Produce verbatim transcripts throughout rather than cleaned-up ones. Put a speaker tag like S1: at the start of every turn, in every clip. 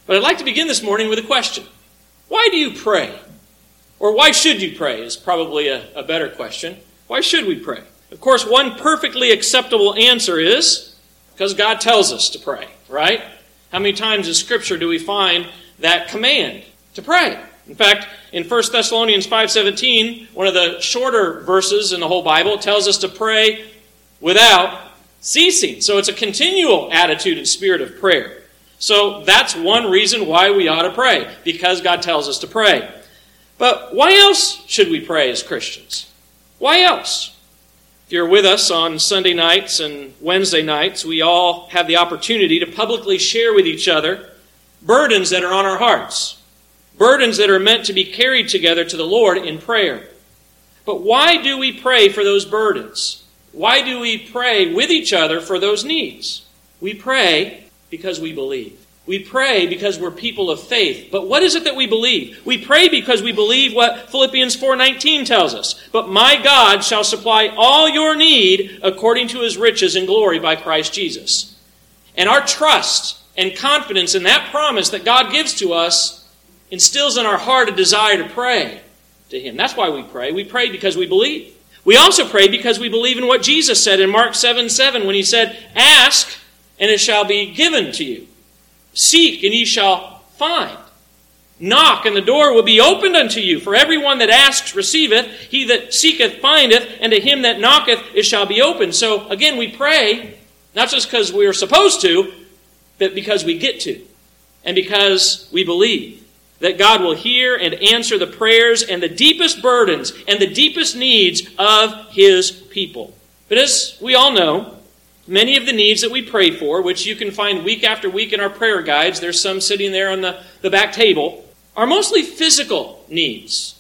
S1: But I'd like to begin this morning with a question. Why do you pray? Or why should you pray is probably a, a better question. Why should we pray? Of course, one perfectly acceptable answer is because God tells us to pray, right? How many times in Scripture do we find that command to pray? In fact, in First Thessalonians five seventeen, one of the shorter verses in the whole Bible, it tells us to pray without ceasing. So it's a continual attitude and spirit of prayer. So that's one reason why we ought to pray, because God tells us to pray. But why else should we pray as Christians? Why else? If you're with us on Sunday nights and Wednesday nights, we all have the opportunity to publicly share with each other burdens that are on our hearts. Burdens that are meant to be carried together to the Lord in prayer. But why do we pray for those burdens? Why do we pray with each other for those needs? We pray because we believe. We pray because we're people of faith. But what is it that we believe? We pray because we believe what Philippians four nineteen tells us. But my God shall supply all your need according to his riches and glory by Christ Jesus. And our trust and confidence in that promise that God gives to us instills in our heart a desire to pray to him. That's why we pray. We pray because we believe. We also pray because we believe in what Jesus said in Mark seven seven when he said, ask and it shall be given to you. Seek, and ye shall find. Knock, and the door will be opened unto you. For everyone that asks receiveth, he that seeketh findeth, and to him that knocketh it shall be opened. So, again, we pray, not just because we are supposed to, but because we get to. And because we believe that God will hear and answer the prayers and the deepest burdens and the deepest needs of his people. But as we all know, many of the needs that we pray for, which you can find week after week in our prayer guides, there's some sitting there on the, the back table, are mostly physical needs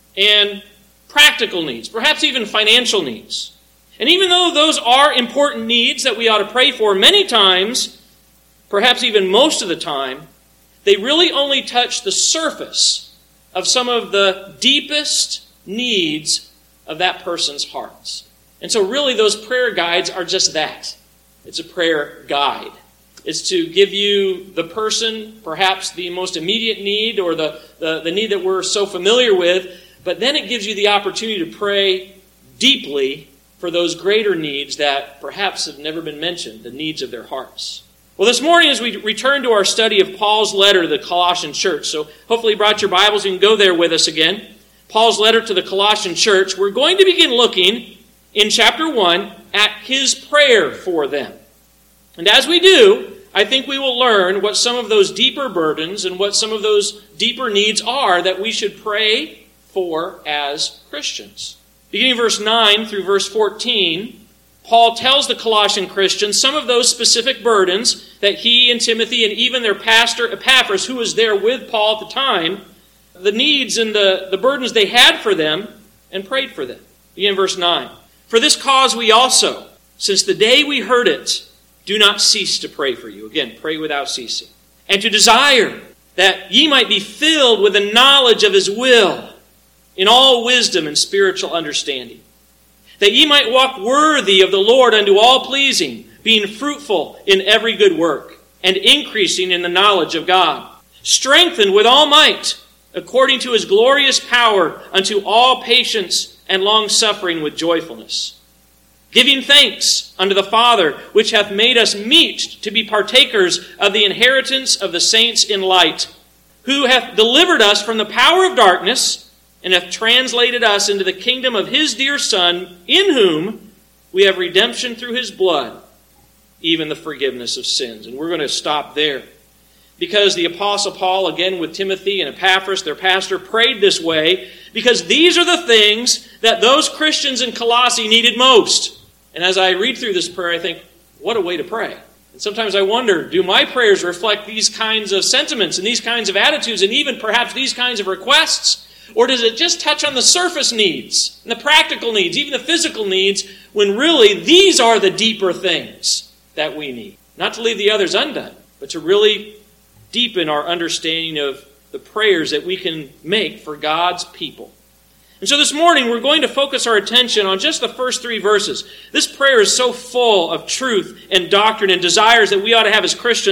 S1: and practical needs, perhaps even financial needs. And even though those are important needs that we ought to pray for, many times, perhaps even most of the time, they really only touch the surface of some of the deepest needs of that person's hearts. And so really those prayer guides are just that. It's a prayer guide. It's to give you the person, perhaps the most immediate need or the, the, the need that we're so familiar with, but then it gives you the opportunity to pray deeply for those greater needs that perhaps have never been mentioned, the needs of their hearts. Well, this morning as we return to our study of Paul's letter to the Colossian church, so hopefully you brought your Bibles, you can go there with us again. Paul's letter to the Colossian church, we're going to begin looking in chapter one at his prayer for them. And as we do, I think we will learn what some of those deeper burdens and what some of those deeper needs are that we should pray for as Christians. Beginning verse nine through verse fourteen, Paul tells the Colossian Christians some of those specific burdens that he and Timothy and even their pastor Epaphras, who was there with Paul at the time, the needs and the, the burdens they had for them and prayed for them. Begin verse nine. For this cause we also, since the day we heard it, do not cease to pray for you. Again, pray without ceasing. And to desire that ye might be filled with the knowledge of his will in all wisdom and spiritual understanding. That ye might walk worthy of the Lord unto all pleasing, being fruitful in every good work, and increasing in the knowledge of God. Strengthened with all might, according to his glorious power, unto all patience and long-suffering with joyfulness. Giving thanks unto the Father, which hath made us meet to be partakers of the inheritance of the saints in light, who hath delivered us from the power of darkness, and hath translated us into the kingdom of his dear Son, in whom we have redemption through his blood, even the forgiveness of sins. And we're going to stop there. Because the Apostle Paul, again with Timothy and Epaphras, their pastor, prayed this way, because these are the things that those Christians in Colossae needed most. And as I read through this prayer, I think, what a way to pray. And sometimes I wonder, do my prayers reflect these kinds of sentiments and these kinds of attitudes and even perhaps these kinds of requests? Or does it just touch on the surface needs and the practical needs, even the physical needs, when really these are the deeper things that we need? Not to leave the others undone, but to really deepen our understanding of the prayers that we can make for God's people. And so this morning we're going to focus our attention on just the first three verses. This prayer is so full of truth and doctrine and desires that we ought to have as Christians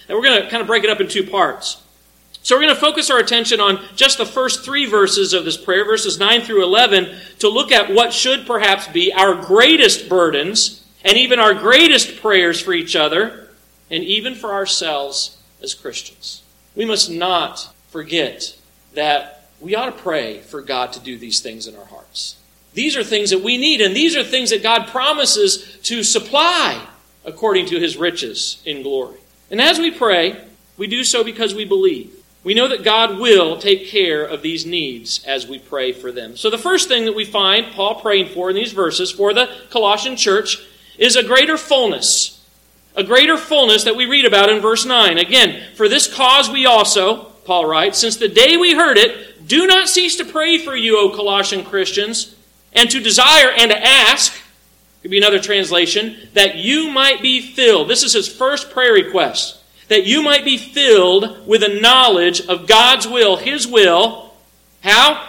S1: And we're going to kind of break it up in two parts. So we're going to focus our attention on just the first three verses of this prayer, verses nine through eleven, to look at what should perhaps be our greatest burdens and even our greatest prayers for each other and even for ourselves as Christians. We must not forget that we ought to pray for God to do these things in our hearts. These are things that we need, and these are things that God promises to supply according to his riches in glory. And as we pray, we do so because we believe. We know that God will take care of these needs as we pray for them. So the first thing that we find Paul praying for in these verses for the Colossian church is a greater fullness. A greater fullness that we read about in verse nine. Again, for this cause we also, Paul writes, since the day we heard it, do not cease to pray for you, O Colossian Christians, and to desire and to ask, could be another translation, that you might be filled. This is his first prayer request. That you might be filled with a knowledge of God's will, his will. How?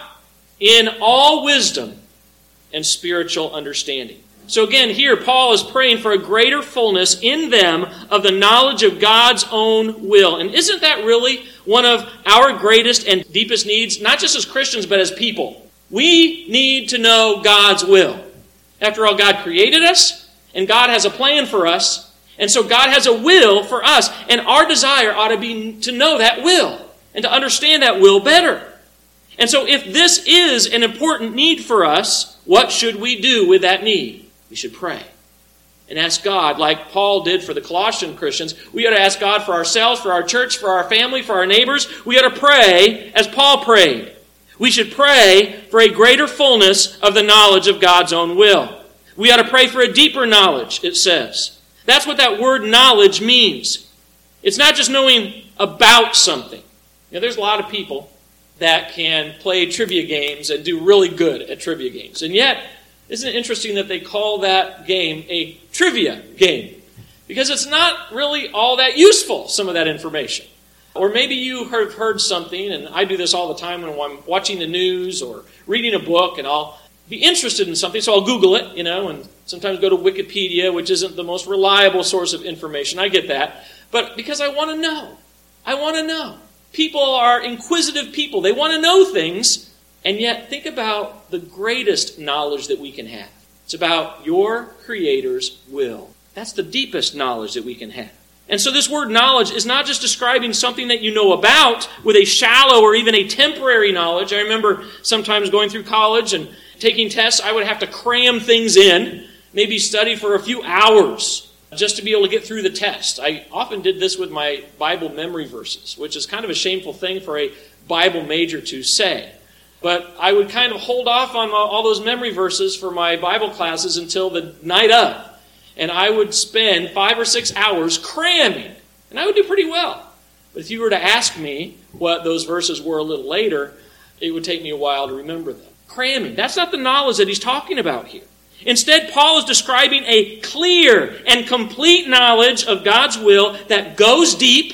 S1: In all wisdom and spiritual understanding. So again, here Paul is praying for a greater fullness in them of the knowledge of God's own will. And isn't that really one of our greatest and deepest needs, not just as Christians, but as people? We need to know God's will. After all, God created us, and God has a plan for us. And so God has a will for us, and our desire ought to be to know that will and to understand that will better. And so if this is an important need for us, what should we do with that need? We should pray and ask God, like Paul did for the Colossian Christians. We ought to ask God for ourselves, for our church, for our family, for our neighbors. We ought to pray as Paul prayed. We should pray for a greater fullness of the knowledge of God's own will. We ought to pray for a deeper knowledge, it says. That's what that word knowledge means. It's not just knowing about something. You know, there's a lot of people that can play trivia games and do really good at trivia games. And yet, isn't it interesting that they call that game a trivia game? Because it's not really all that useful, some of that information. Or maybe you have heard something, and I do this all the time when I'm watching the news or reading a book, and I'll be interested in something, so I'll Google it, you know, and sometimes go to Wikipedia, which isn't the most reliable source of information. I get that. But because I want to know. I want to know. People are inquisitive people. They want to know things. And yet, think about the greatest knowledge that we can have. It's about your Creator's will. That's the deepest knowledge that we can have. And so this word knowledge is not just describing something that you know about with a shallow or even a temporary knowledge. I remember sometimes going through college and taking tests, I would have to cram things in, maybe study for a few hours just to be able to get through the test. I often did this with my Bible memory verses, which is kind of a shameful thing for a Bible major to say. But I would kind of hold off on all those memory verses for my Bible classes until the night of. And I would spend five or six hours cramming. And I would do pretty well. But if you were to ask me what those verses were a little later, it would take me a while to remember them. Cramming. That's not the knowledge that he's talking about here. Instead, Paul is describing a clear and complete knowledge of God's will that goes deep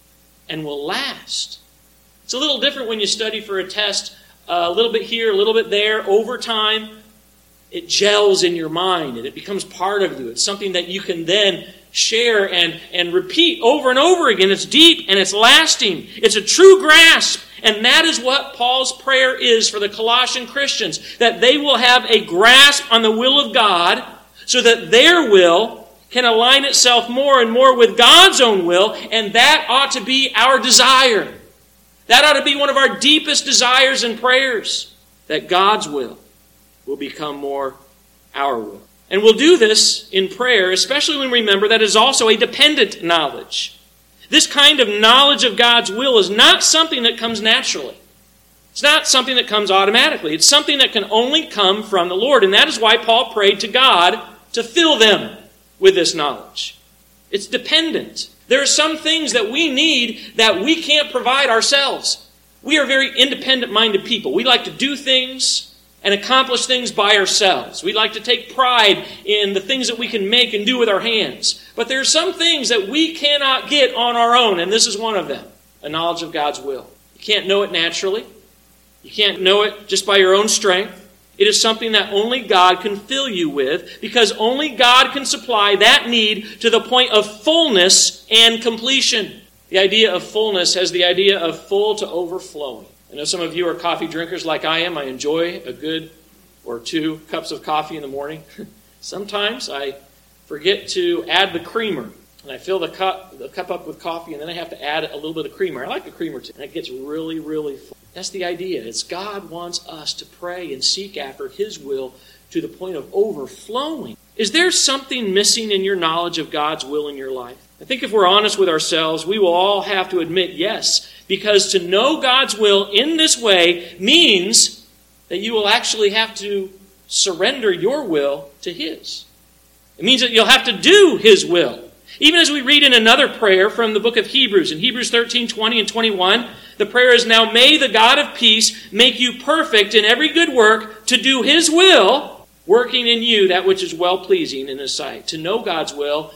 S1: and will last. It's a little different when you study for a test, uh, a little bit here, a little bit there, over time. It gels in your mind and it becomes part of you. It's something that you can then share and, and repeat over and over again. It's deep and it's lasting. It's a true grasp. And that is what Paul's prayer is for the Colossian Christians, that they will have a grasp on the will of God so that their will can align itself more and more with God's own will, and that ought to be our desire. That ought to be one of our deepest desires and prayers, that God's will will become more our will. And we'll do this in prayer, especially when we remember that it is also a dependent knowledge. This kind of knowledge of God's will is not something that comes naturally. It's not something that comes automatically. It's something that can only come from the Lord. And that is why Paul prayed to God to fill them with this knowledge. It's dependent. There are some things that we need that we can't provide ourselves. We are very independent-minded people. We like to do things and accomplish things by ourselves. We like to take pride in the things that we can make and do with our hands. But there are some things that we cannot get on our own, and this is one of them, a knowledge of God's will. You can't know it naturally. You can't know it just by your own strength. It is something that only God can fill you with, because only God can supply that need to the point of fullness and completion. The idea of fullness has the idea of full to overflowing. I know some of you are coffee drinkers like I am. I enjoy a good or two cups of coffee in the morning. Sometimes I forget to add the creamer. And I fill the cup, the cup up with coffee, and then I have to add a little bit of creamer. I like the creamer too. And it gets really, really full. That's the idea. It's God wants us to pray and seek after His will to the point of overflowing. Is there something missing in your knowledge of God's will in your life? I think if we're honest with ourselves, we will all have to admit yes, because to know God's will in this way means that you will actually have to surrender your will to His. It means that you'll have to do His will. Even as we read in another prayer from the book of Hebrews, in Hebrews thirteen, twenty and twenty-one, the prayer is, "Now may the God of peace make you perfect in every good work to do His will, working in you that which is well-pleasing in His sight." To know God's will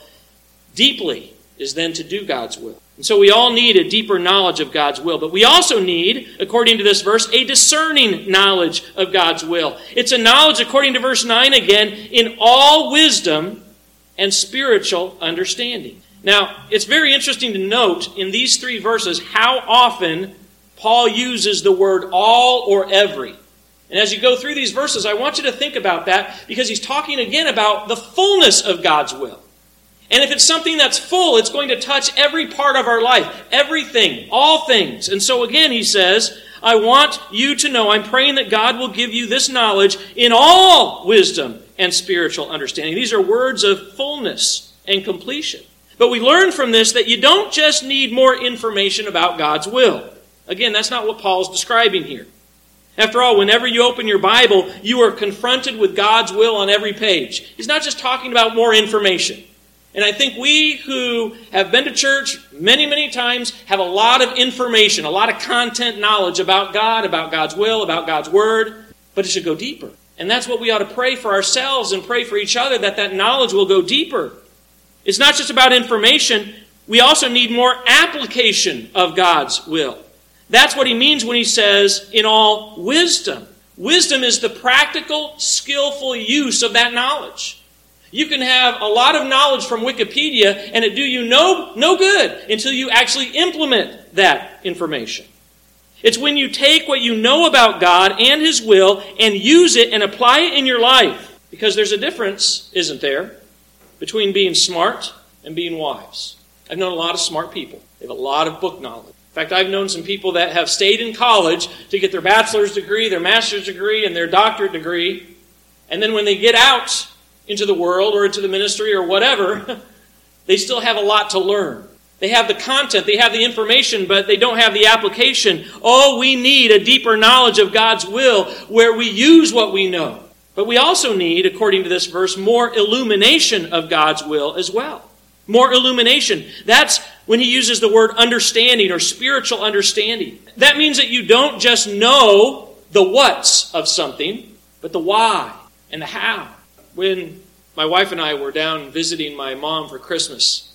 S1: deeply is then to do God's will. And so we all need a deeper knowledge of God's will. But we also need, according to this verse, a discerning knowledge of God's will. It's a knowledge, according to verse nine again, in all wisdom and spiritual understanding. Now, it's very interesting to note in these three verses how often Paul uses the word all or every. And as you go through these verses, I want you to think about that, because he's talking again about the fullness of God's will. And if it's something that's full, it's going to touch every part of our life, everything, all things. And so again, he says, I want you to know, I'm praying that God will give you this knowledge in all wisdom and spiritual understanding. These are words of fullness and completion. But we learn from this that you don't just need more information about God's will. Again, that's not what Paul's describing here. After all, whenever you open your Bible, you are confronted with God's will on every page. He's not just talking about more information. And I think we who have been to church many, many times have a lot of information, a lot of content knowledge about God, about God's will, about God's Word, but it should go deeper. And that's what we ought to pray for ourselves and pray for each other, that that knowledge will go deeper. It's not just about information. We also need more application of God's will. That's what he means when he says, in all wisdom. Wisdom is the practical, skillful use of that knowledge. You can have a lot of knowledge from Wikipedia and it do you no, no good until you actually implement that information. It's when you take what you know about God and His will and use it and apply it in your life. Because there's a difference, isn't there, between being smart and being wise. I've known a lot of smart people. They have a lot of book knowledge. In fact, I've known some people that have stayed in college to get their bachelor's degree, their master's degree, and their doctorate degree. And then when they get out into the world or into the ministry or whatever, they still have a lot to learn. They have the content, they have the information, but they don't have the application. Oh, we need a deeper knowledge of God's will where we use what we know. But we also need, according to this verse, more illumination of God's will as well. More illumination. That's when he uses the word understanding or spiritual understanding. That means that you don't just know the what's of something, but the why and the how. When my wife and I were down visiting my mom for Christmas,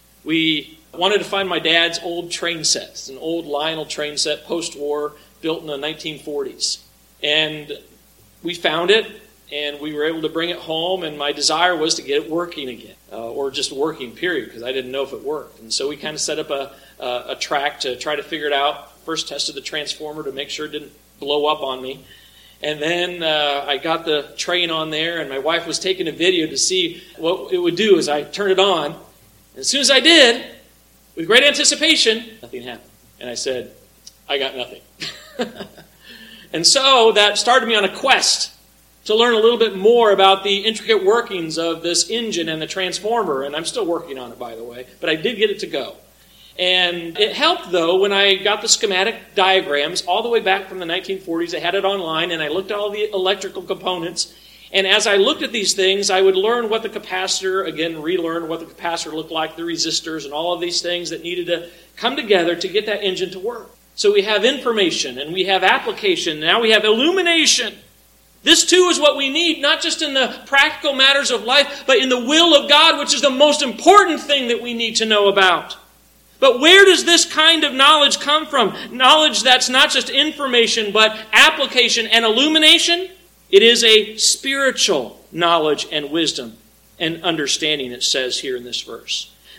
S1: we wanted to find my dad's old train set. It's an old Lionel train set, post-war, built in the nineteen forties. And we found it, and we were able to bring it home, and my desire was to get it working again, uh, or just working, period, because I didn't know if it worked. And so we kind of set up a, a, a track to try to figure it out. First tested the transformer to make sure it didn't blow up on me. And then uh, I got the train on there, and my wife was taking a video to see what it would do as I turned it on. And as soon as I did, with great anticipation, nothing happened. And I said, I got nothing. And so that started me on a quest to learn a little bit more about the intricate workings of this engine and the transformer. And I'm still working on it, by the way. But I did get it to go. And it helped, though, when I got the schematic diagrams all the way back from the nineteen forties. I had it online, and I looked at all the electrical components. And as I looked at these things, I would learn what the capacitor, again, relearn what the capacitor looked like, the resistors, and all of these things that needed to come together to get that engine to work. So we have information, and we have application. Now we have illumination. This, too, is what we need, not just in the practical matters of life, but in the will of God, which is the most important thing that we need to know about. But where does this kind of knowledge come from? Knowledge that's not just information, but application and illumination? It is a spiritual knowledge and wisdom and understanding, it says here in this verse.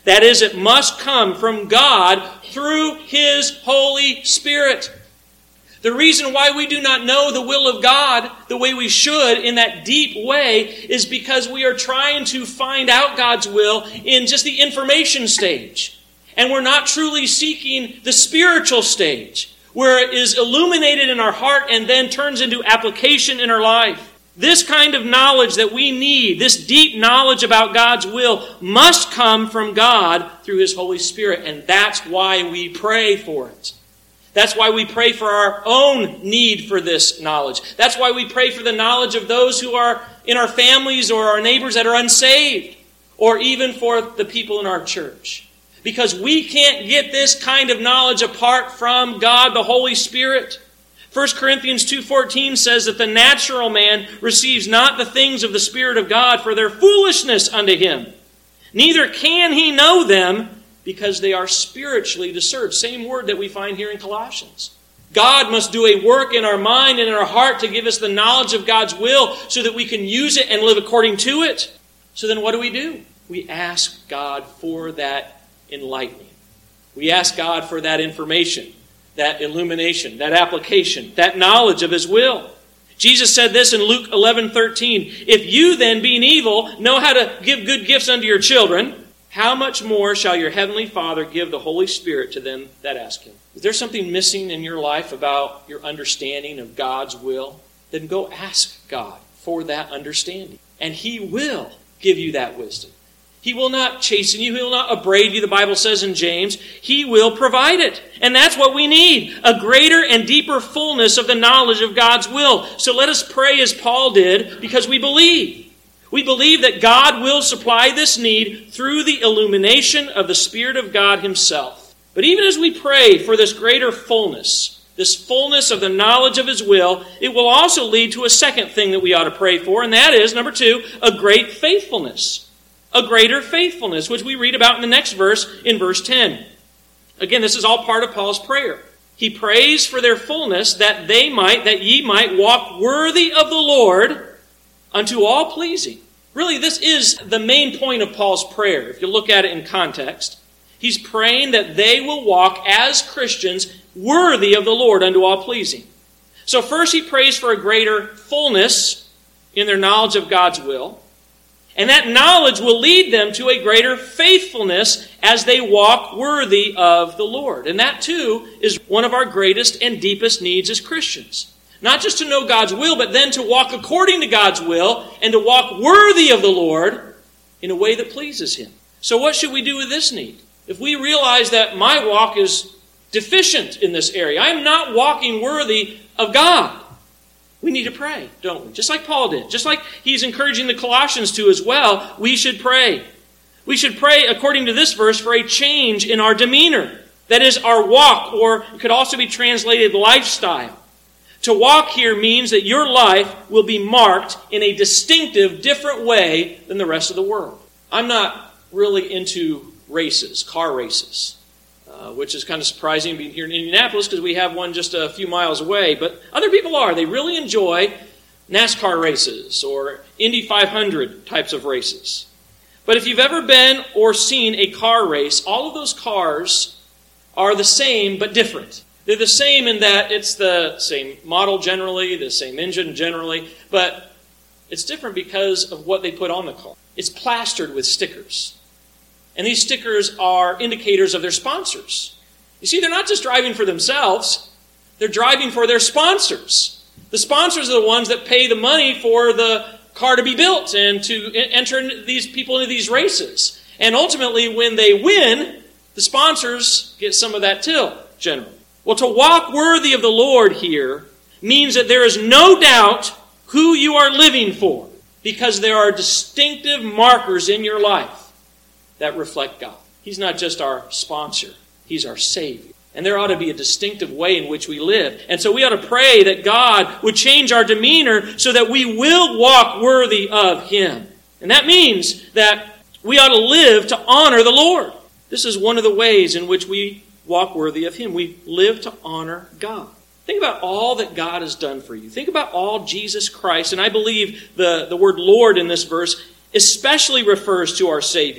S1: That is, it must come from God through His Holy Spirit. The reason why we do not know the will of God the way we should in that deep way is because we are trying to find out God's will in just the information stage. And we're not truly seeking the spiritual stage, where it is illuminated in our heart and then turns into application in our life. This kind of knowledge that we need, this deep knowledge about God's will, must come from God through His Holy Spirit. And that's why we pray for it. That's why we pray for our own need for this knowledge. That's why we pray for the knowledge of those who are in our families or our neighbors that are unsaved, or even for the people in our church. Because we can't get this kind of knowledge apart from God, the Holy Spirit. First Corinthians two fourteen says that the natural man receives not the things of the Spirit of God, for their foolishness unto him. Neither can he know them, because they are spiritually discerned. Same word that we find here in Colossians. God must do a work in our mind and in our heart to give us the knowledge of God's will so that we can use it and live according to it. So then what do we do? We ask God for that enlightening. We ask God for that information, that illumination, that application, that knowledge of His will. Jesus said this in Luke eleven thirteen. If you then, being evil, know how to give good gifts unto your children, how much more shall your heavenly Father give the Holy Spirit to them that ask Him? Is there something missing in your life about your understanding of God's will? Then go ask God for that understanding. And He will give you that wisdom. He will not chasten you. He will not upbraid you, the Bible says in James. He will provide it. And that's what we need. A greater and deeper fullness of the knowledge of God's will. So let us pray as Paul did, because we believe. We believe that God will supply this need through the illumination of the Spirit of God Himself. But even as we pray for this greater fullness, this fullness of the knowledge of His will, it will also lead to a second thing that we ought to pray for, and that is, number two, a great faithfulness. A greater faithfulness, which we read about in the next verse, in verse ten. Again, this is all part of Paul's prayer. He prays for their fullness, that they might, that ye might walk worthy of the Lord, unto all pleasing. Really, this is the main point of Paul's prayer. If you look at it in context, he's praying that they will walk as Christians worthy of the Lord unto all pleasing. So first he prays for a greater fullness in their knowledge of God's will. And that knowledge will lead them to a greater faithfulness as they walk worthy of the Lord. And that too is one of our greatest and deepest needs as Christians. Not just to know God's will, but then to walk according to God's will and to walk worthy of the Lord in a way that pleases Him. So what should we do with this need? If we realize that my walk is deficient in this area, I'm not walking worthy of God, we need to pray, don't we? Just like Paul did. Just like he's encouraging the Colossians to as well, we should pray. We should pray, according to this verse, for a change in our demeanor. That is, our walk, or it could also be translated lifestyle. To walk here means that your life will be marked in a distinctive, different way than the rest of the world. I'm not really into races, car races, uh, which is kind of surprising being here in Indianapolis because we have one just a few miles away. But other people are. They really enjoy NASCAR races or Indy five hundred types of races. But if you've ever been or seen a car race, all of those cars are the same but different. They're the same in that it's the same model generally, the same engine generally, but it's different because of what they put on the car. It's plastered with stickers. And these stickers are indicators of their sponsors. You see, they're not just driving for themselves, they're driving for their sponsors. The sponsors are the ones that pay the money for the car to be built and to enter these people into these races. And ultimately, when they win, the sponsors get some of that too, generally. Well, to walk worthy of the Lord here means that there is no doubt who you are living for, because there are distinctive markers in your life that reflect God. He's not just our sponsor, He's our Savior. And there ought to be a distinctive way in which we live. And so we ought to pray that God would change our demeanor so that we will walk worthy of Him. And that means that we ought to live to honor the Lord. This is one of the ways in which we walk worthy of Him. We live to honor God. Think about all that God has done for you. Think about all Jesus Christ. And I believe the, the word Lord in this verse especially refers to our Savior,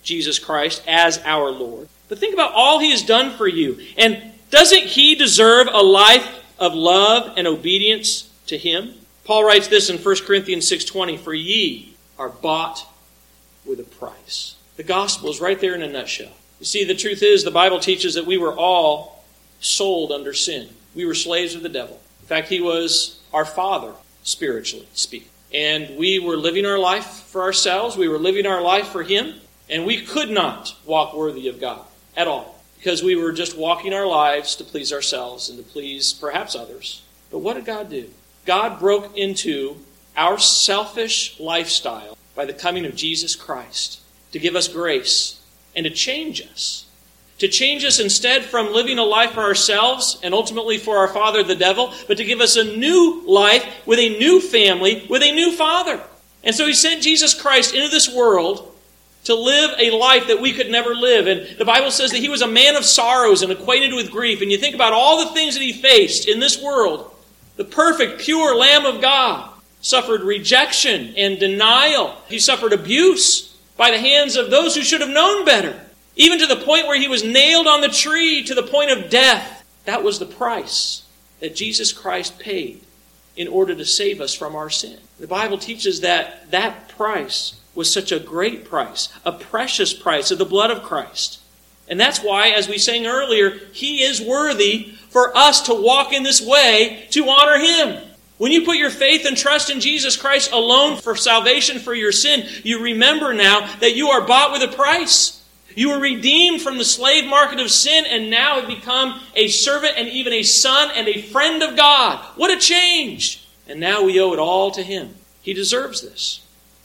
S1: Jesus Christ as our Lord. But think about all He has done for you. And doesn't He deserve a life of love and obedience to Him? Paul writes this in First Corinthians six twenty, "For ye are bought with a price." The gospel is right there in a nutshell. You see, the truth is, the Bible teaches that we were all sold under sin. We were slaves of the devil. In fact, he was our father, spiritually speaking. And we were living our life for ourselves. We were living our life for Him. And we could not walk worthy of God at all, because we were just walking our lives to please ourselves and to please perhaps others. But what did God do? God broke into our selfish lifestyle by the coming of Jesus Christ to give us grace and to change us. To change us instead from living a life for ourselves and ultimately for our father, the devil, but to give us a new life with a new family, with a new father. And so He sent Jesus Christ into this world to live a life that we could never live. And the Bible says that He was a man of sorrows and acquainted with grief. And you think about all the things that He faced in this world. The perfect, pure Lamb of God suffered rejection and denial. He suffered abuse by the hands of those who should have known better. Even to the point where He was nailed on the tree to the point of death. That was the price that Jesus Christ paid in order to save us from our sin. The Bible teaches that that price was such a great price, a precious price of the blood of Christ. And that's why, as we sang earlier, He is worthy for us to walk in this way to honor Him. When you put your faith and trust in Jesus Christ alone for salvation for your sin, you remember now that you are bought with a price. You were redeemed from the slave market of sin and now have become a servant and even a son and a friend of God. What a change! And now we owe it all to Him. He deserves this.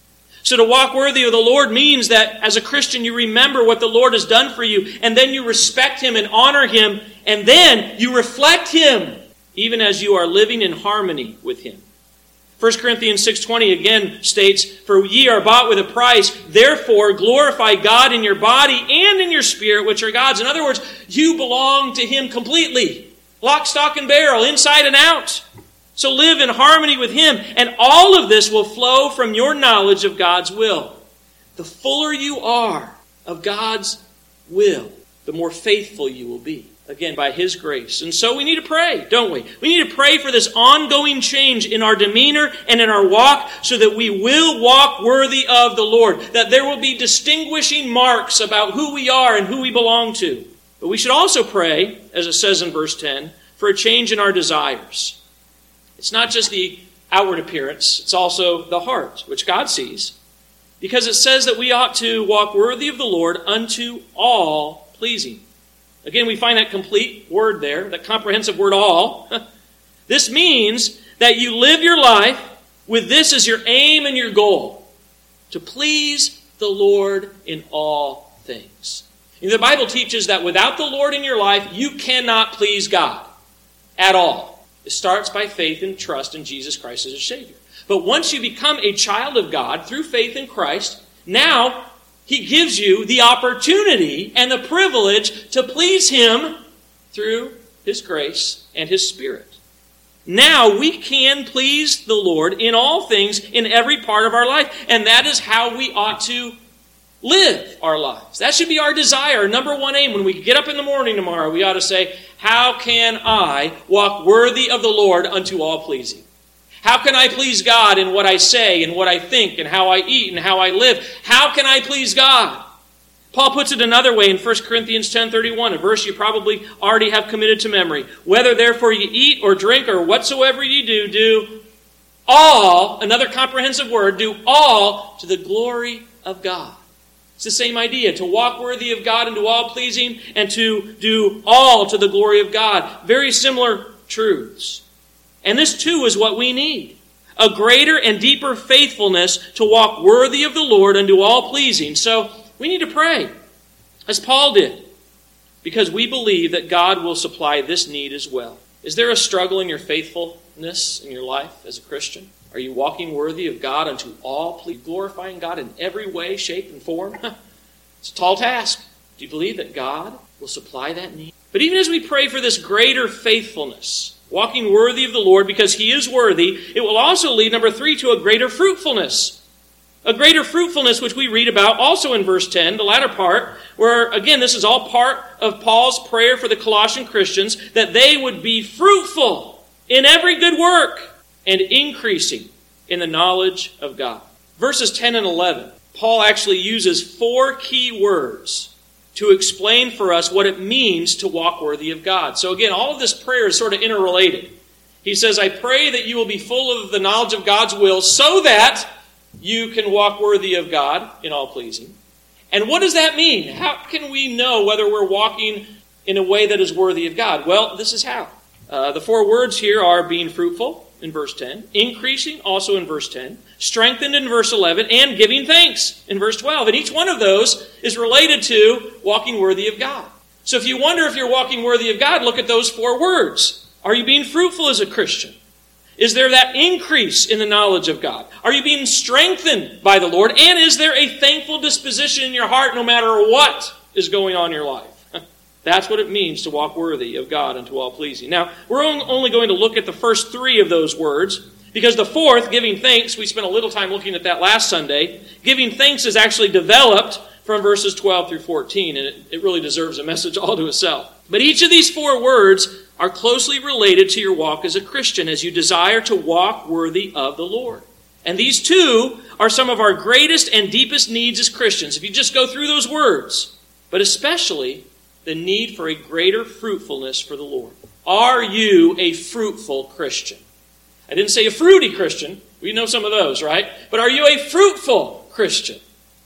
S1: So to walk worthy of the Lord means that as a Christian you remember what the Lord has done for you, and then you respect Him and honor Him, and then you reflect Him even as you are living in harmony with Him. First Corinthians six twenty again states, "For ye are bought with a price, therefore glorify God in your body and in your spirit, which are God's." In other words, you belong to Him completely. Lock, stock, and barrel, inside and out. So live in harmony with Him, and all of this will flow from your knowledge of God's will. The fuller you are of God's will, the more faithful you will be. Again, by His grace. And so we need to pray, don't we? We need to pray for this ongoing change in our demeanor and in our walk so that we will walk worthy of the Lord. That there will be distinguishing marks about who we are and who we belong to. But we should also pray, as it says in verse ten, for a change in our desires. It's not just the outward appearance, it's also the heart, which God sees. Because it says that we ought to walk worthy of the Lord unto all pleasing. Again, we find that complete word there, that comprehensive word all. This means that you live your life with this as your aim and your goal, to please the Lord in all things. And the Bible teaches that without the Lord in your life, you cannot please God at all. It starts by faith and trust in Jesus Christ as your Savior. But once you become a child of God through faith in Christ, now He gives you the opportunity and the privilege to please Him through His grace and His Spirit. Now we can please the Lord in all things in every part of our life. And that is how we ought to live our lives. That should be our desire, our number one aim. When we get up in the morning tomorrow, we ought to say, how can I walk worthy of the Lord unto all pleasing? How can I please God in what I say and what I think and how I eat and how I live? How can I please God? Paul puts it another way in First Corinthians ten thirty-one, a verse you probably already have committed to memory. Whether therefore you eat or drink or whatsoever you do, do all, another comprehensive word, do all to the glory of God. It's the same idea, to walk worthy of God and to all pleasing, and to do all to the glory of God. Very similar truths. And this too is what we need. A greater and deeper faithfulness to walk worthy of the Lord and to all pleasing. So we need to pray, as Paul did, because we believe that God will supply this need as well. Is there a struggle in your faithfulness in your life as a Christian? Are you walking worthy of God unto all pleasing, glorifying God in every way, shape, and form? It's a tall task. Do you believe that God will supply that need? But even as we pray for this greater faithfulness, walking worthy of the Lord because He is worthy, it will also lead, number three, to a greater fruitfulness. A greater fruitfulness, which we read about also in verse ten, the latter part, where, again, this is all part of Paul's prayer for the Colossian Christians, that they would be fruitful in every good work and increasing in the knowledge of God. Verses ten and eleven, Paul actually uses four key words to explain for us what it means to walk worthy of God. So again, all of this prayer is sort of interrelated. He says, I pray that you will be full of the knowledge of God's will so that you can walk worthy of God in all pleasing. And what does that mean? How can we know whether we're walking in a way that is worthy of God? Well, this is how. Uh, the four words here are being fruitful in verse ten, increasing also in verse ten, strengthened in verse eleven, and giving thanks in verse twelve. And each one of those is related to walking worthy of God. So if you wonder if you're walking worthy of God, look at those four words. Are you being fruitful as a Christian? Is there that increase in the knowledge of God? Are you being strengthened by the Lord? And is there a thankful disposition in your heart no matter what is going on in your life? That's what it means to walk worthy of God unto all pleasing. Now, we're only going to look at the first three of those words, because the fourth, giving thanks, we spent a little time looking at that last Sunday. Giving thanks is actually developed from verses twelve through fourteen, and it, it really deserves a message all to itself. But each of these four words are closely related to your walk as a Christian, as you desire to walk worthy of the Lord. And these two are some of our greatest and deepest needs as Christians, if you just go through those words. But especially the need for a greater fruitfulness for the Lord. Are you a fruitful Christian? I didn't say a fruity Christian. We know some of those, right? But are you a fruitful Christian?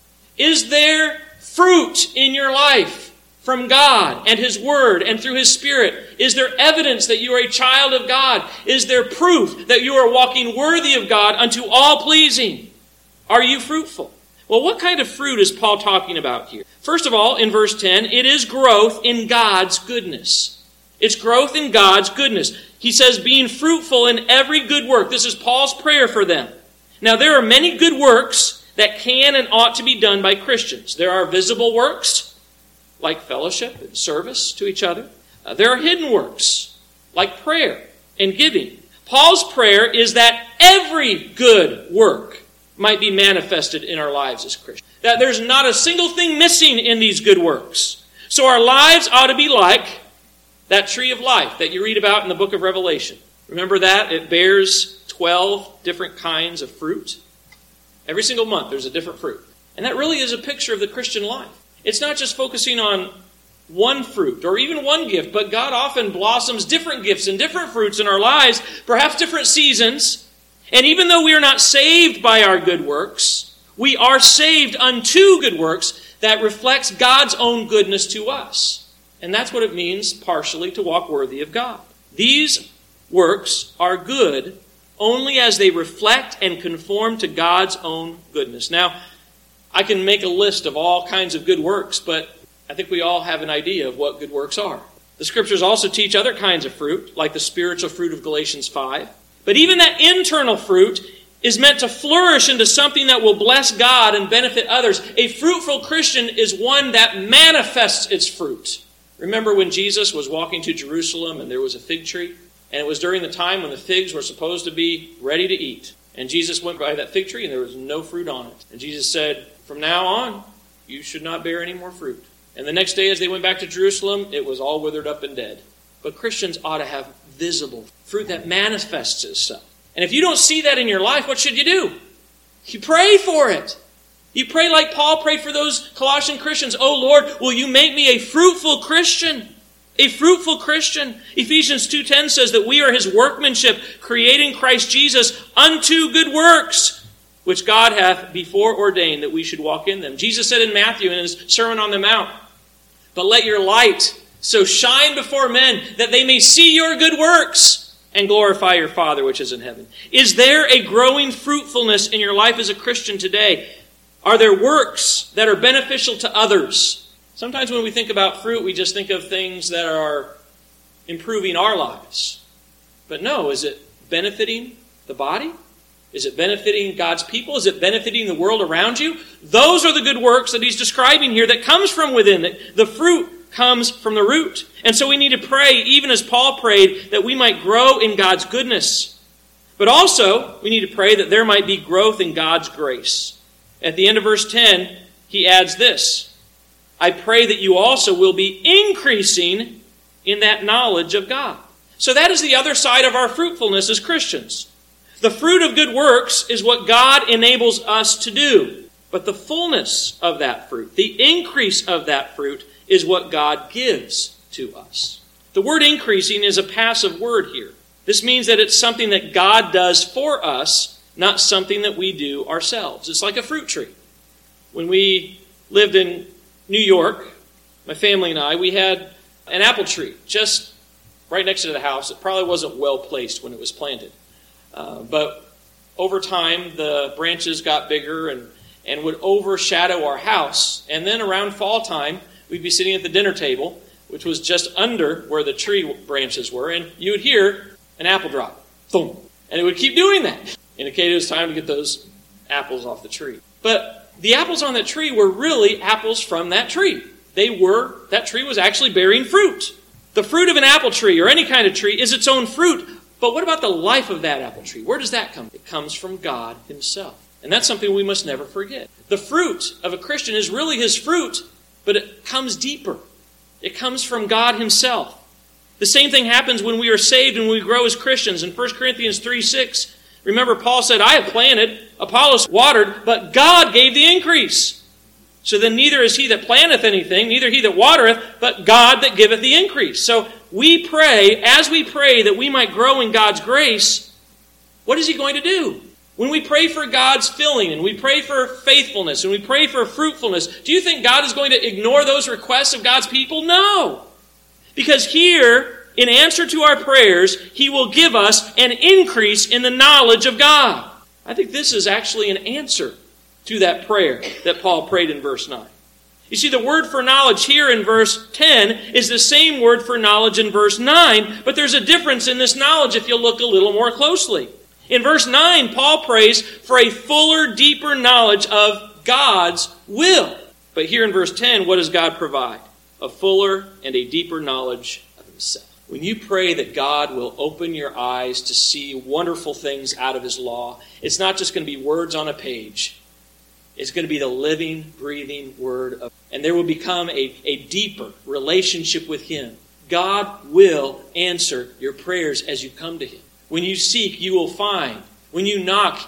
S1: Is there fruit in your life from God and His Word and through His Spirit? Is there evidence that you are a child of God? Is there proof that you are walking worthy of God unto all pleasing? Are you fruitful? Well, what kind of fruit is Paul talking about here? First of all, in verse ten, it is growth in God's goodness. It's growth in God's goodness. He says, being fruitful in every good work. This is Paul's prayer for them. Now, there are many good works that can and ought to be done by Christians. There are visible works, like fellowship and service to each other. Uh, there are hidden works, like prayer and giving. Paul's prayer is that every good work might be manifested in our lives as Christians. That there's not a single thing missing in these good works. So our lives ought to be like that tree of life that you read about in the book of Revelation. Remember that? It bears twelve different kinds of fruit. Every single month there's a different fruit. And that really is a picture of the Christian life. It's not just focusing on one fruit or even one gift, but God often blossoms different gifts and different fruits in our lives, perhaps different seasons. And even though we are not saved by our good works, we are saved unto good works that reflects God's own goodness to us. And that's what it means, partially, to walk worthy of God. These works are good only as they reflect and conform to God's own goodness. Now, I can make a list of all kinds of good works, but I think we all have an idea of what good works are. The Scriptures also teach other kinds of fruit, like the spiritual fruit of Galatians five. But even that internal fruit is meant to flourish into something that will bless God and benefit others. A fruitful Christian is one that manifests its fruit. Remember when Jesus was walking to Jerusalem and there was a fig tree? And it was during the time when the figs were supposed to be ready to eat. And Jesus went by that fig tree and there was no fruit on it. And Jesus said, from now on, you should not bear any more fruit. And the next day as they went back to Jerusalem, it was all withered up and dead. But Christians ought to have visible fruit that manifests itself. And if you don't see that in your life, what should you do? You pray for it. You pray like Paul prayed for those Colossian Christians. Oh Lord, will you make me a fruitful Christian? A fruitful Christian. Ephesians two ten says that we are His workmanship, created in Christ Jesus unto good works, which God hath before ordained that we should walk in them. Jesus said in Matthew in His Sermon on the Mount, but let your light so shine before men that they may see your good works and glorify your Father which is in heaven. Is there a growing fruitfulness in your life as a Christian today? Are there works that are beneficial to others? Sometimes when we think about fruit, we just think of things that are improving our lives. But no, is it benefiting the body? Is it benefiting God's people? Is it benefiting the world around you? Those are the good works that he's describing here that comes from within. The fruit comes from the root. And so we need to pray, even as Paul prayed, that we might grow in God's goodness. But also, we need to pray that there might be growth in God's grace. At the end of verse ten, he adds this, I pray that you also will be increasing in that knowledge of God. So that is the other side of our fruitfulness as Christians. The fruit of good works is what God enables us to do. But the fullness of that fruit, the increase of that fruit, is what God gives to us. The word increasing is a passive word here. This means that it's something that God does for us, not something that we do ourselves. It's like a fruit tree. When we lived in New York, my family and I, we had an apple tree just right next to the house. It probably wasn't well placed when it was planted. Uh, but over time, the branches got bigger and, and would overshadow our house. And then around fall time, we'd be sitting at the dinner table, which was just under where the tree branches were, and you would hear an apple drop. Boom. And it would keep doing that. Indicated it was time to get those apples off the tree. But the apples on that tree were really apples from that tree. They were, that tree was actually bearing fruit. The fruit of an apple tree or any kind of tree is its own fruit. But what about the life of that apple tree? Where does that come? It comes from God himself. And that's something we must never forget. The fruit of a Christian is really his fruit, but it comes deeper. It comes from God himself. The same thing happens when we are saved and we grow as Christians. In First Corinthians three six, remember Paul said, I have planted, Apollos watered, but God gave the increase. So then neither is he that planteth anything, neither he that watereth, but God that giveth the increase. So we pray, as we pray that we might grow in God's grace, what is he going to do? When we pray for God's filling, and we pray for faithfulness, and we pray for fruitfulness, do you think God is going to ignore those requests of God's people? No. Because here, in answer to our prayers, he will give us an increase in the knowledge of God. I think this is actually an answer to that prayer that Paul prayed in verse nine. You see, the word for knowledge here in verse ten is the same word for knowledge in verse nine, but there's a difference in this knowledge if you look a little more closely. In verse nine, Paul prays for a fuller, deeper knowledge of God's will. But here in verse ten, what does God provide? A fuller and a deeper knowledge of himself. When you pray that God will open your eyes to see wonderful things out of his law, it's not just going to be words on a page. It's going to be the living, breathing word of, and there will become a, a deeper relationship with him. God will answer your prayers as you come to him. When you seek, you will find. When you knock,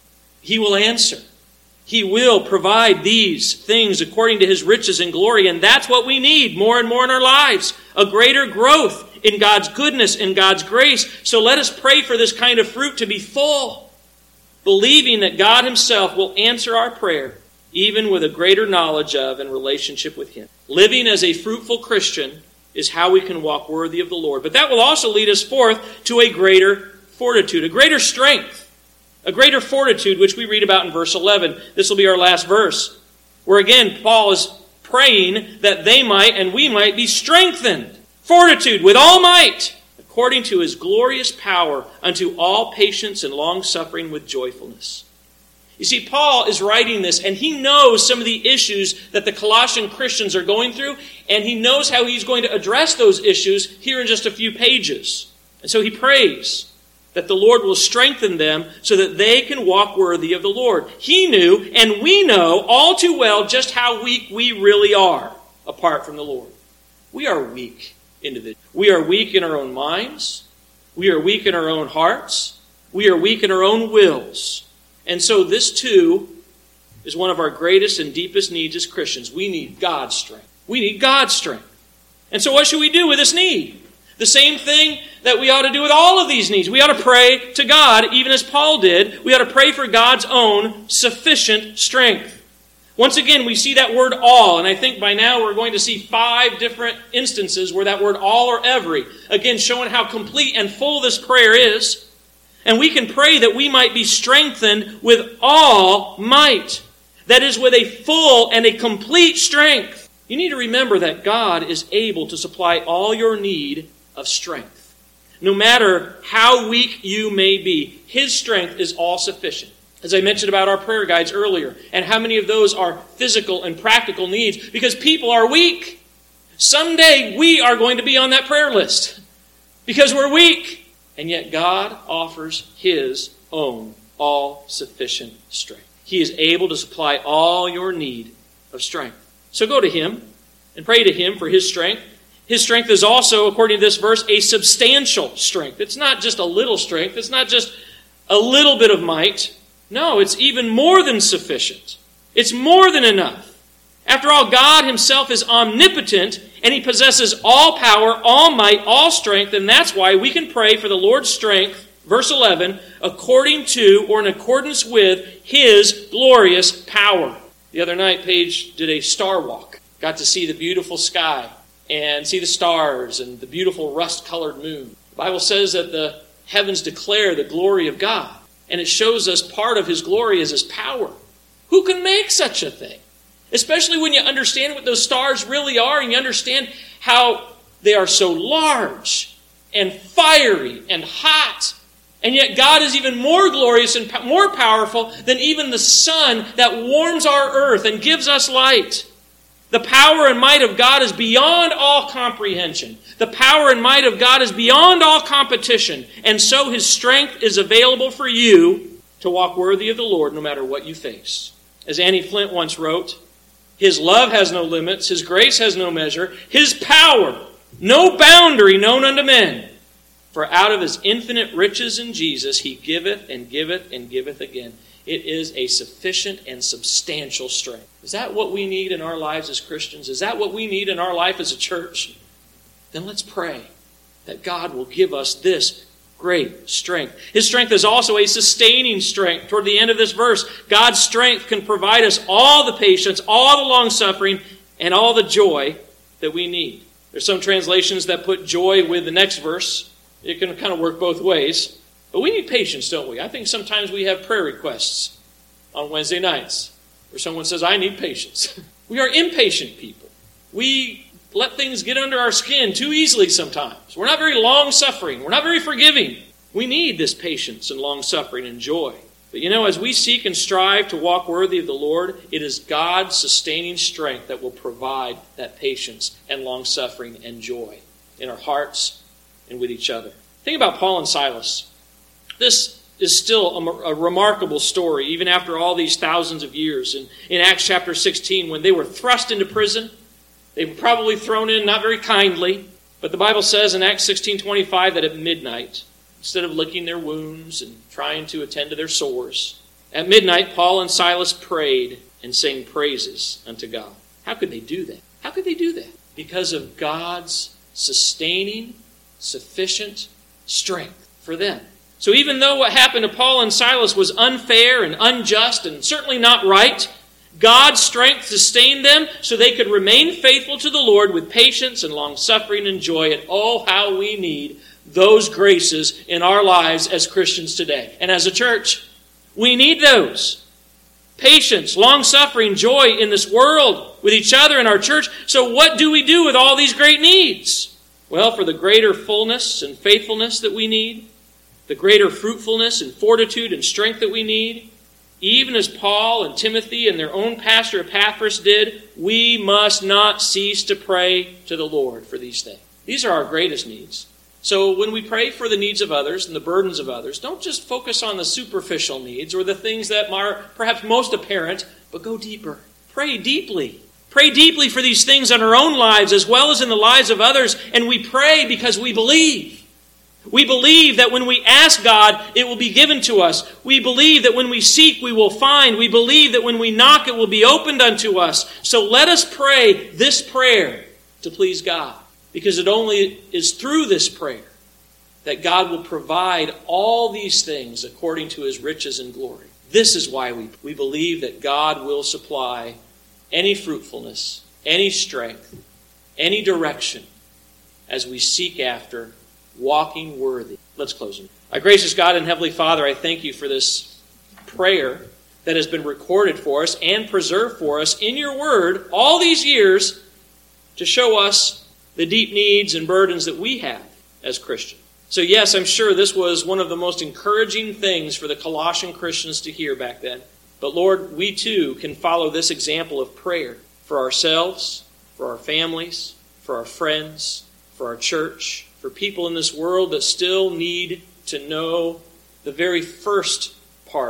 S1: he will answer. He will provide these things according to his riches and glory, and that's what we need more and more in our lives. A greater growth in God's goodness and God's grace. So let us pray for this kind of fruit to be full, believing that God himself will answer our prayer, even with a greater knowledge of and relationship with him. Living as a fruitful Christian is how we can walk worthy of the Lord. But that will also lead us forth to a greater fortitude, a greater strength, a greater fortitude, which we read about in verse eleven. This will be our last verse, where again Paul is praying that they might and we might be strengthened. Fortitude with all might, according to his glorious power, unto all patience and long-suffering with joyfulness. You see, Paul is writing this, and he knows some of the issues that the Colossian Christians are going through, and he knows how he's going to address those issues here in just a few pages. And so he prays that the Lord will strengthen them so that they can walk worthy of the Lord. He knew, and we know all too well, just how weak we really are apart from the Lord. We are weak individuals. We are weak in our own minds. We are weak in our own hearts. We are weak in our own wills. And so this too is one of our greatest and deepest needs as Christians. We need God's strength. We need God's strength. And so what should we do with this need? The same thing that we ought to do with all of these needs. We ought to pray to God, even as Paul did. We ought to pray for God's own sufficient strength. Once again, we see that word all, and I think by now we're going to see five different instances where that word all or every, again showing how complete and full this prayer is. And we can pray that we might be strengthened with all might. That is, with a full and a complete strength. You need to remember that God is able to supply all your need of strength. No matter how weak you may be, his strength is all sufficient. As I mentioned about our prayer guides earlier, and how many of those are physical and practical needs, because people are weak. Someday we are going to be on that prayer list because we're weak. And yet God offers his own all-sufficient strength. He is able to supply all your need of strength. So go to Him and pray to Him for His strength. His strength is also, according to this verse, a substantial strength. It's not just a little strength. It's not just a little bit of might. No, it's even more than sufficient. It's more than enough. After all, God Himself is omnipotent, and He possesses all power, all might, all strength, and that's why we can pray for the Lord's strength, verse eleven, according to or in accordance with His glorious power. The other night, Paige did a star walk. Got to see the beautiful sky and see the stars and the beautiful rust-colored moon. The Bible says that the heavens declare the glory of God, and it shows us part of His glory is His power. Who can make such a thing? Especially when you understand what those stars really are and you understand how they are so large and fiery and hot. And yet God is even more glorious and more powerful than even the sun that warms our earth and gives us light. The power and might of God is beyond all comprehension. The power and might of God is beyond all competition. And so His strength is available for you to walk worthy of the Lord no matter what you face. As Annie Flint once wrote, His love has no limits, His grace has no measure, His power, no boundary known unto men. For out of His infinite riches in Jesus, He giveth and giveth and giveth again. It is a sufficient and substantial strength. Is that what we need in our lives as Christians? Is that what we need in our life as a church? Then let's pray that God will give us this great strength. His strength is also a sustaining strength. Toward the end of this verse, God's strength can provide us all the patience, all the long-suffering, and all the joy that we need. There's some translations that put joy with the next verse. It can kind of work both ways. But we need patience, don't we? I think sometimes we have prayer requests on Wednesday nights where someone says, I need patience. We are impatient people. We let things get under our skin too easily sometimes. We're not very long-suffering. We're not very forgiving. We need this patience and long-suffering and joy. But you know, as we seek and strive to walk worthy of the Lord, it is God's sustaining strength that will provide that patience and long-suffering and joy in our hearts and with each other. Think about Paul and Silas. This is still a, a remarkable story, even after all these thousands of years. In, in Acts chapter sixteen, when they were thrust into prison, they were probably thrown in not very kindly. But the Bible says in Acts sixteen twenty-five that at midnight, instead of licking their wounds and trying to attend to their sores, at midnight Paul and Silas prayed and sang praises unto God. How could they do that? How could they do that? Because of God's sustaining, sufficient strength for them. So even though what happened to Paul and Silas was unfair and unjust and certainly not right, God's strength sustained them so they could remain faithful to the Lord with patience and long-suffering and joy. And oh, how we need those graces in our lives as Christians today. And as a church, we need those. Patience, long-suffering, joy in this world with each other in our church. So what do we do with all these great needs? Well, for the greater fullness and faithfulness that we need, the greater fruitfulness and fortitude and strength that we need, even as Paul and Timothy and their own pastor Epaphras did, we must not cease to pray to the Lord for these things. These are our greatest needs. So when we pray for the needs of others and the burdens of others, don't just focus on the superficial needs or the things that are perhaps most apparent, but go deeper. Pray deeply. Pray deeply for these things in our own lives as well as in the lives of others. And we pray because we believe. We believe that when we ask God, it will be given to us. We believe that when we seek, we will find. We believe that when we knock, it will be opened unto us. So let us pray this prayer to please God. Because it only is through this prayer that God will provide all these things according to His riches and glory. This is why we, we believe that God will supply any fruitfulness, any strength, any direction as we seek after walking worthy. Let's close. Our gracious God and Heavenly Father, I thank You for this prayer that has been recorded for us and preserved for us in Your Word all these years to show us the deep needs and burdens that we have as Christians. So yes, I'm sure this was one of the most encouraging things for the Colossian Christians to hear back then. But Lord, we too can follow this example of prayer for ourselves, for our families, for our friends, for our church, for people in this world that still need to know the very first part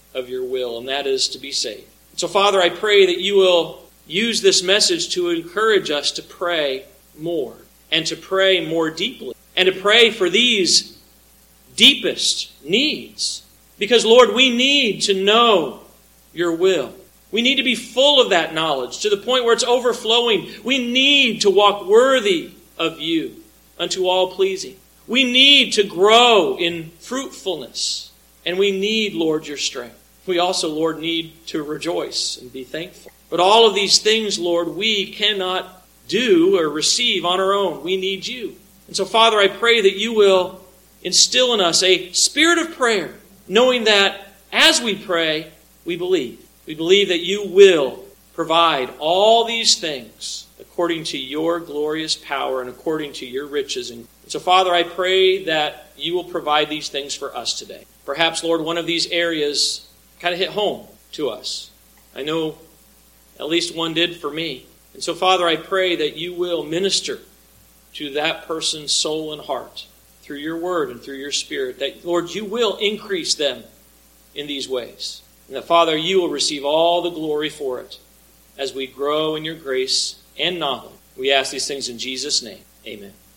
S1: of your will, and that is to be saved. So, Father, I pray that you will use this message to encourage us to pray more, and to pray more deeply, and to pray for these deepest needs. Because, Lord, we need to know your will. We need to be full of that knowledge to the point where it's overflowing. We need to walk worthy of you unto all pleasing. We need to grow in fruitfulness. And we need, Lord, your strength. We also, Lord, need to rejoice and be thankful. But all of these things, Lord, we cannot do or receive on our own. We need you. And so, Father, I pray that you will instill in us a spirit of prayer, knowing that as we pray, we believe. We believe that you will provide all these things according to your glorious power and according to your riches. And so, Father, I pray that you will provide these things for us today. Perhaps, Lord, one of these areas kind of hit home to us. I know at least one did for me. And so, Father, I pray that you will minister to that person's soul and heart through your word and through your spirit. That, Lord, you will increase them in these ways. And that, Father, you will receive all the glory for it as we grow in your grace and knowledge. We ask these things in Jesus' name. Amen.